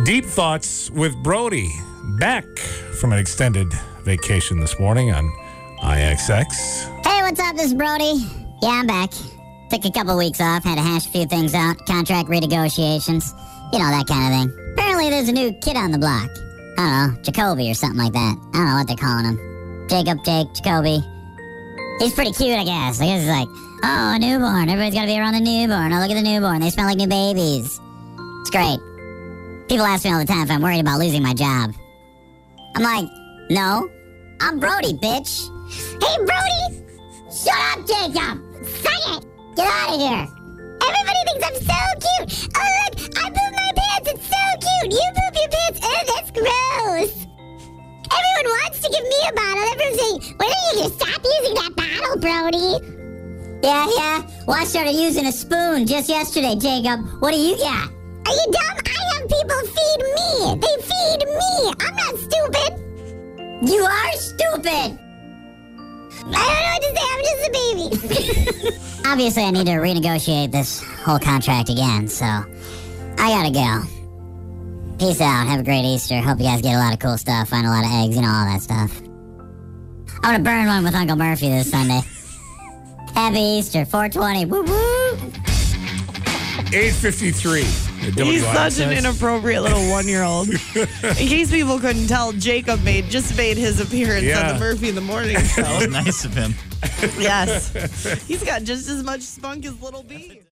Deep Thoughts with Brody. Back from an extended vacation this morning on IXX. Hey, what's up? This is Brody. Yeah, I'm back. Took a couple weeks off, had to hash a few things out, contract renegotiations, you know, that kind of thing. Apparently there's a new kid on the block. I don't know, Jacoby or something like that. I don't know what they're calling him. Jacob, Jake, Jacoby. He's pretty cute, I guess. I guess he's like, oh, a newborn. Everybody's got to be around the newborn. Oh, look at the newborn. They smell like new babies. It's great. People ask me all the time if I'm worried about losing my job. I'm like, no. I'm Brody, bitch. Hey, Brody! Shut up, Jacob! Suck it! Get out of here! Everybody thinks I'm so cute! Oh, look! I pooped my pants! It's so cute! You poop your pants! Oh, that's gross! Everyone wants to give me a bottle. Everyone's saying, when are you going to stop using that bottle, Brody? Yeah. Well, I started using a spoon just yesterday, Jacob. What do you got? Are you dumb? I have people feed me. They feed me. I'm not stupid. You are stupid. I don't know what to say. I'm just a baby. Obviously, I need to renegotiate this whole contract again, so I gotta go. Peace out. Have a great Easter. Hope you guys get a lot of cool stuff, find a lot of eggs, you know, all that stuff. I'm gonna burn one with Uncle Murphy this Sunday. Happy Easter, 420. Woo woo! 8:53. He's such an inappropriate little 1-year-old. In case people couldn't tell, Jacob just made his appearance on the Murphy in the Morning show. That was nice of him. Yes. He's got just as much spunk as Little B.